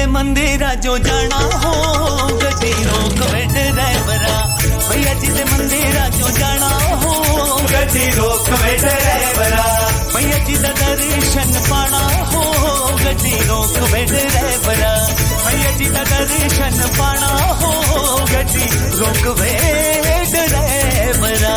मंदिरा जो जाना हो गड्डी रोक वे ड्राइवरा। भैया जी दे मंदिरा जो जाना हो गड्डी रोक वे ड्राइवरा। भैया जी दा दर्शन पाना हो गड्डी रोक वे ड्राइवरा। भैया जी दा दर्शन पाना हो गड्डी रोक वे ड्राइवरा।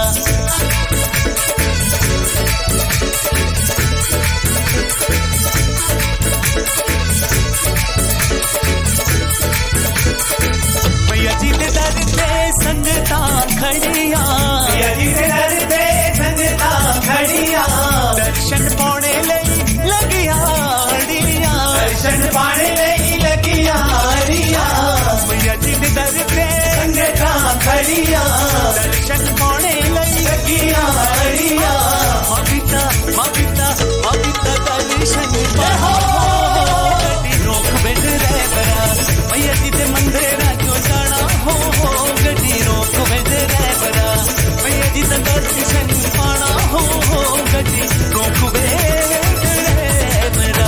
भैया जी दे दर ते संगता खड़िया। भैया जी दे दर ते संगता खड़िया। दर्शन पाने लई लगिया अड़िया। दर्शन पाने लई लगिया अड़िया। भैया जी दे दर ते संगता खड़िया। दर्शन पाने लई लगिया अड़िया। मबिता मबिता मबिता दर्शन पाहो गड्डी रोक वे ड्राइवरा। भैया जी दे मंदिरा जो जाना हो गड्डी रोक वे ड्राइवरा। भैया जी दा दर्शन पाना हो गड्डी रोक वे ड्राइवरा।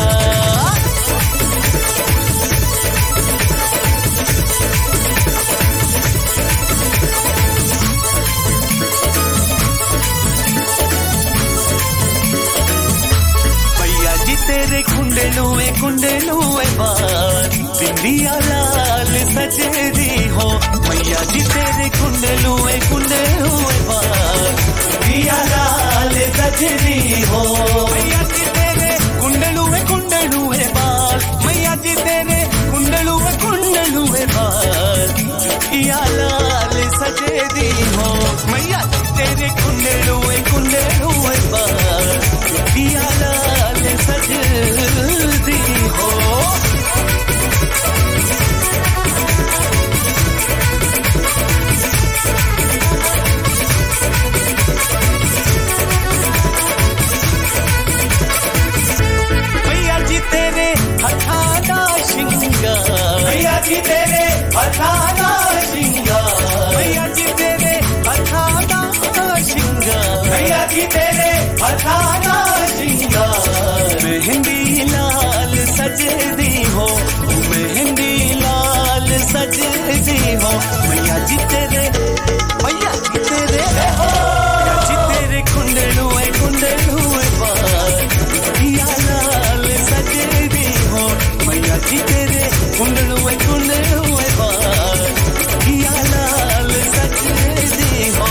भैया जी तेरे कुंडलुए बार बिंदिया लाल सजदी हो। भैया जी तेरे कुंडलुए बार बिंदिया लाल सजदी हो। भैया जी तेरे कुंडलुए बार। भैया जी तेरे कुंडलुए बार बिंदिया लाल सजदी हो। भैया जी तेरे कुंडलुए बार बिंदिया लाल सजदी हो। भैया जी तेरे हथाना शिंगार। भैया जी तेरे हथाना शिंगार। भैया जी तेरे हथाना शिंगार। भैया जी तेरे हथाना शिंगार। मेहंदी लाल सजदी हो। मेहंदी लाल सजदी हो। भैया जी तेरे भैया जी तेरे भैया जी तेरे कुंडलुए बार बिंदिया लाल सजदी हो। भैया जी तेरे कुंडलुए बार बिंदिया लाल सजदी हो।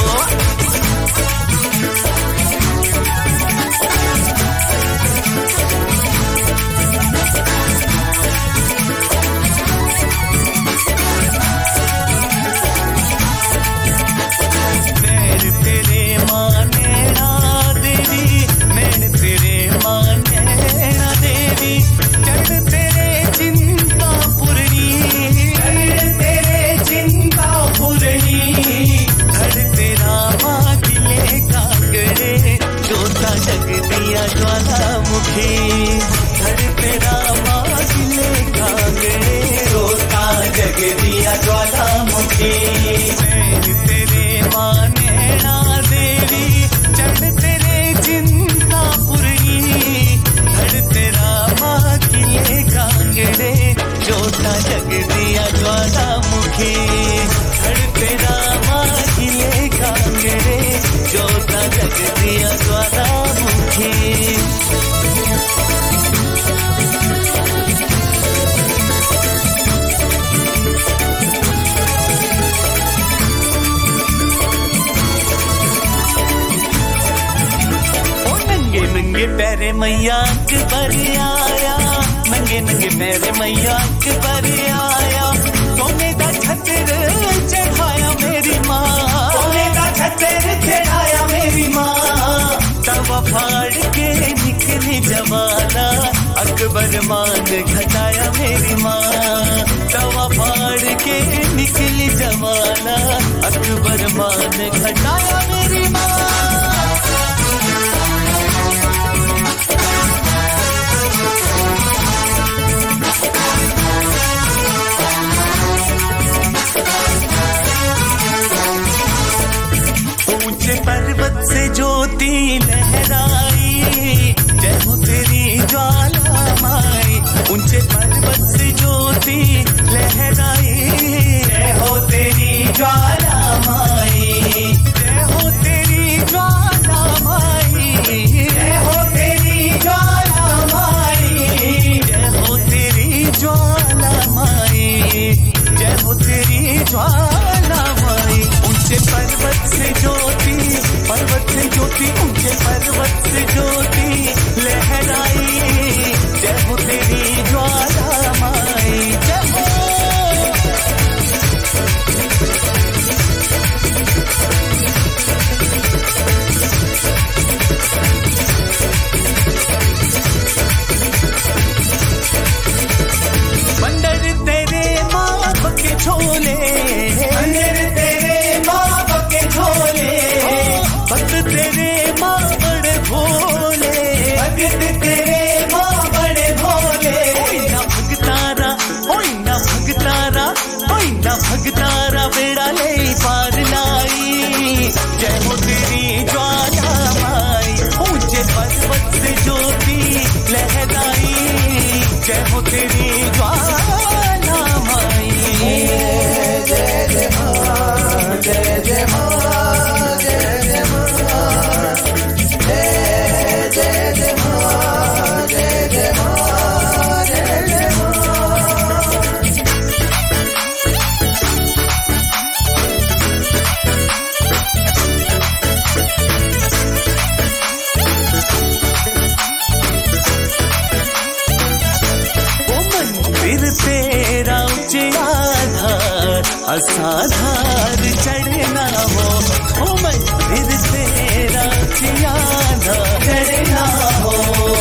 पैरे मैया पर आया। नंगे नंगे पैरे मैया पर आया। सोने का छत्र चढ़ाया मेरी माँ। सोने का छत्र चढ़ाया मेरी माँ। तवा फाड़ के निकली जवाना। अकबर मान घटाया मेरी माँ। तवा फाड़ के निकली जवाना। अकबर मान घटाया मेरी माँ। पर्वत से ज्योति लहराई। जय हो तेरी ज्वाला माई। ऊंचे पर्वत से ज्योति लहराई, जय हो तेरी ज्वाला माई, जय हो तेरी ज्वाला माई, जय हो तेरी ज्वाला माई, जय हो तेरी ज्वाला माई, जय हो तेरी ज्वाला माई। ऊंचे पर्वत से ज्योति, पर्वत से ज्योति, ऊंचे पर्वत से ज्योति लहराई, जय हो तेरी ज्वाला माई, जय हो। बंदर तेरे माप के झोले, बंदर तेरे माप के झोले, भक्त तेरे माँ बड़े भोले, भक्त तेरे माँ बड़े भोले। ओई ना भगतारा, ओई ना भगतारा, ओई ना भगतारा बेड़ा ले पार लाई, जय हो तेरी ज्वाला माई। ऊंचे पर्वत से ज्योति लहराई, जय हो तेरी ज्वाला माई। जय जय माँ, जय जय माँ, जय जय माँ, जय जय माँ, जय जय माँ, जय जय माँ। मंदिर तेरा ऊंचे आधार, असाधार चढ़ना हो, ओ मंदिर तेरा ऊंचे आधार चढ़ना हो।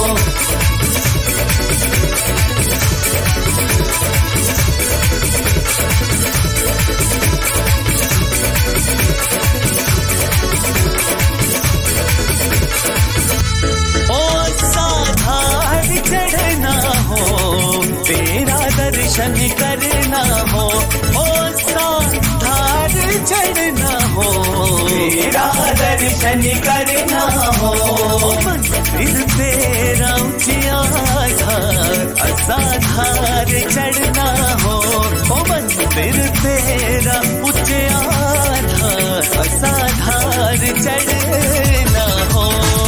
ओ साधार चढ़ना हो, तेरा दर्शन करना हो, ओ साधार चढ़ना हो, तेरा दर्शन करना हो। मंदिर तेरा ऊंचे आधार, असाधार चढ़ना हो, ओ मंदिर तेरा ऊंचे आधार, असाधार चढ़ना हो।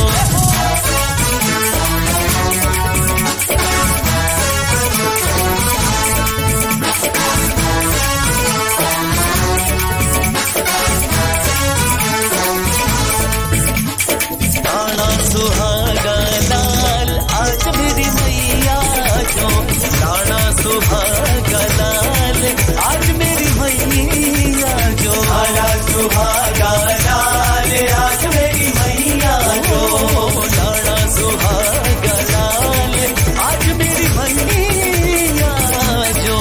सुहागा लाल आज मेरी मैया जो, लाना सुहागा लाल आज मेरी मैया जो, लाना सुहागा लाल आज मेरी मैया जो, लाना सुहागा लाल आज मेरी मैया जो।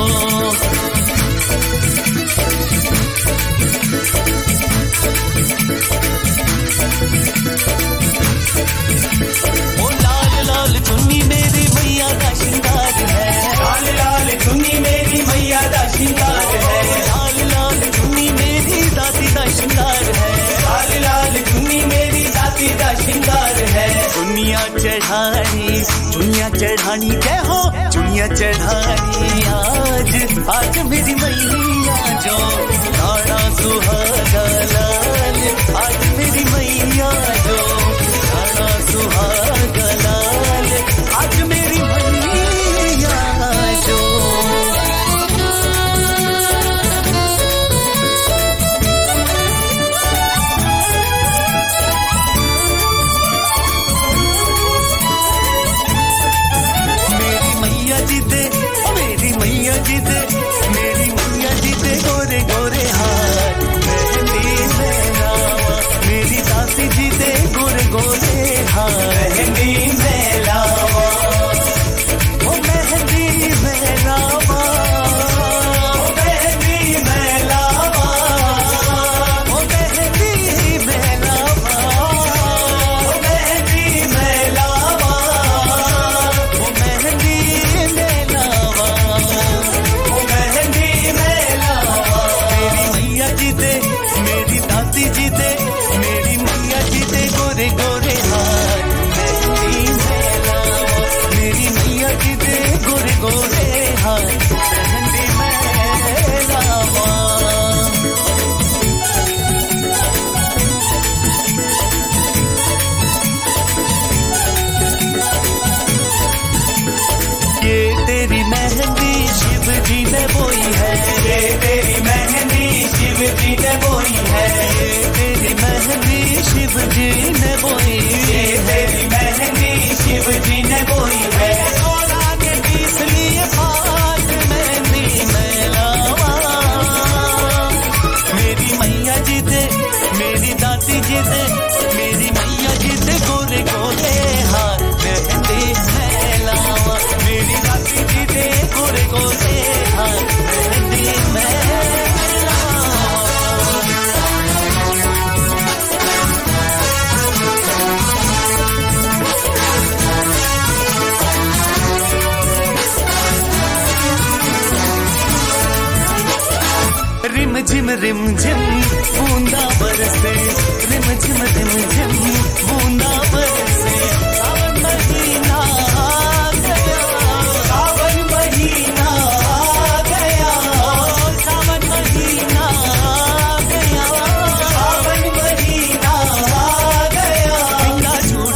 ओ लाल लाल चुन्नी मेरी मैया का श्रृंगार है, लाल लाल चुन्नी मेरी मैया का श्रृंगार है, लाल लाल चुन्नी मेरी दादी का श्रृंगार है, लाल लाल चुन्नी मेरी दादी का श्रृंगार है। चुनिया चढ़ानी, चुनिया चढ़ानी, जय हो चुनिया चढ़ानी आज, आज मेरी मैया जो, लाना सुहागा लाल आज मेरी मैया जो, लाना सुहागा लाल आज मेरी मैया जो। मेरी मैया जी दे, ओ मेरी मैया जी दे, मेरी मैया जी दे गोरे गोरे हाथ, मेहंदी में लावा, मेरी दासी जी दे गोरे गोरे हाथ, मेहंदी में लावा, ओ मेहंदी में लावा, ओ मेहंदी में लावा, ओ मेहंदी में लावा, ओ मेहंदी में लावा, ओ मेहंदी में लावा, ओ मेहंदी में लावा। मेरी मैया जी दे, मेरी दादी जी दे, मेरी मैया जी दे गोरे गोरे हाथ, गोरे हाथ मेहंदी मैं लावा। ये तेरी मेहंदी शिव जी ने बोई है, ये तेरी मेहंदी शिव जी ने बोई है, ये तेरी मेहंदी शिव जी ने बोई, ये तेरी मेहंदी शिव जी ने बोई है। और आगे इसलिए हाथ मेहंदी मैं लावा। मेरी मैया जी दे, मेरी दादी जी दे, मेरी मैया जी दे गोरे गोरे हाथ मेहंदी मैं लावा। मेरी दादी जी दे गोरे गोरे हाथ मेहंदी मैं रिम झिम बूंदा बरसे, रिम झिम बूंदा बरसे। सावन महीना आ गया, सावन महीना आ गया, सावन महीना आ गया, सावन महीना आ गया। पिंगा छूट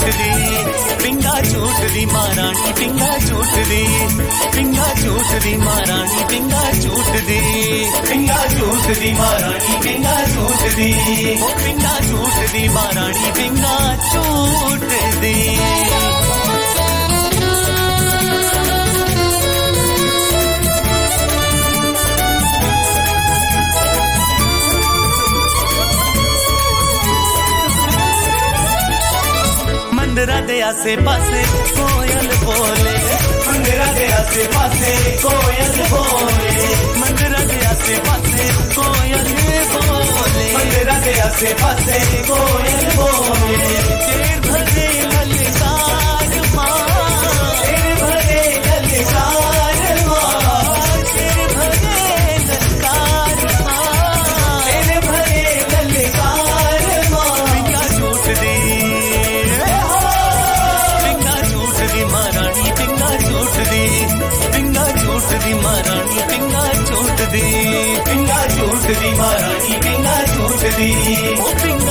दी महारानी, पिंगा छूट दी, पिंगा छूट दी महारानी, पिंगा छूट दी, पिंगा छूट दी महारानी, पिंगा छूट दी, ओ पिंगा छूट दी महारानी, पिंगा छूट दी। मंदिरा दे आसे पासे कोयल बोले, मंदिरा दे आसे पासे कोयल बोले, मंदिरा दे आसे पासे कोयल बोले, मंदिरा दे आसे पासे कोयल बोले। शेर भरे ललकार माँ, शेर भरे ललकार माँ, शेर भरे ललकार माँ, शेर भरे ललकार माँ। पिंगा छूट दी, पिंगा छूट दी महारानी, पिंगा छूट दी, पिंगा छूट दी महारानी, पिंगा छूट दी, पिंगा छूट दी महारानी, पिंगा छूट दी, ओ पिंगा